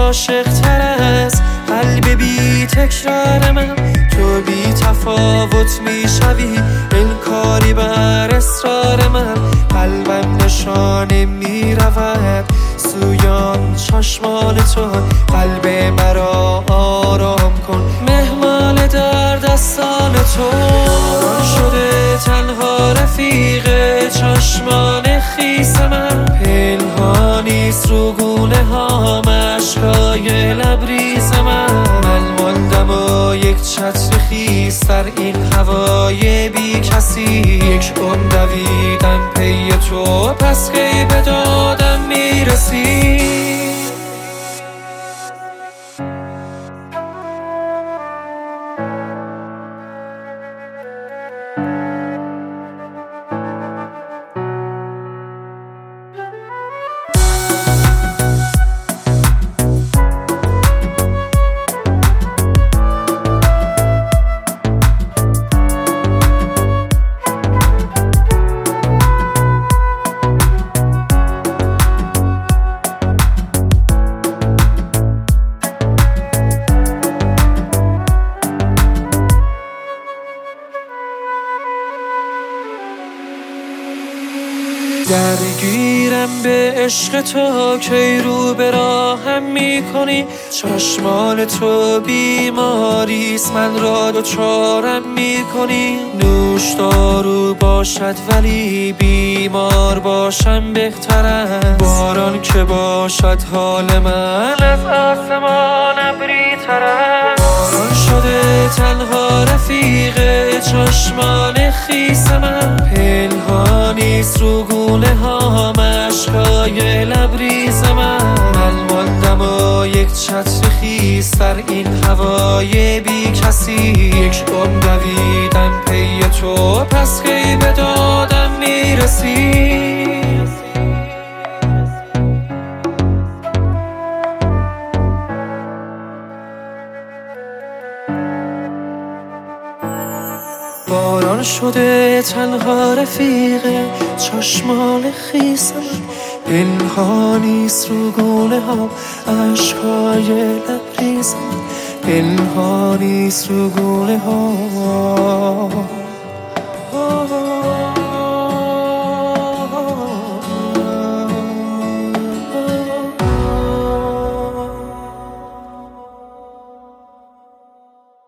عاشق تر از قلب بی تکرار من. تو بی تفاوت میشوی انکاری بر اصرار من. قلبم نشانه میرود سویان چشمان تو. قلب مرا آرام کن مهمان در دستان تو. شده تنها رفیق چشمان خیس من. پنهانیست رو گونه ها اشکای لبریز من ماندم و یک چتر خیس در این هوای بی کسی. یک عمر دویدم پی تو پس کی به دادم میرسی. درگیرم به عشق تو کی رو به راهم میکنی. چشمان تو بیماریست من را دچارم میکنی. نوش دارو باشد ولی بیمار باشم بهترم. باران که باشد حال من از آسمان ابری ترم. باران شده تنها رفیق چشمان خیس من. پنهانیست رو گونه ها اشکای لبریز من ماندم و یک چتر خیس در این هوای بی کسی. یک عمر دویدم پی تو پس کی به دادم میرسی. باران شده تنها رفیق چشمان خیس من. پنهانیست رو گونه ها اشکای لبریز من. پنهانیست رو گونه ها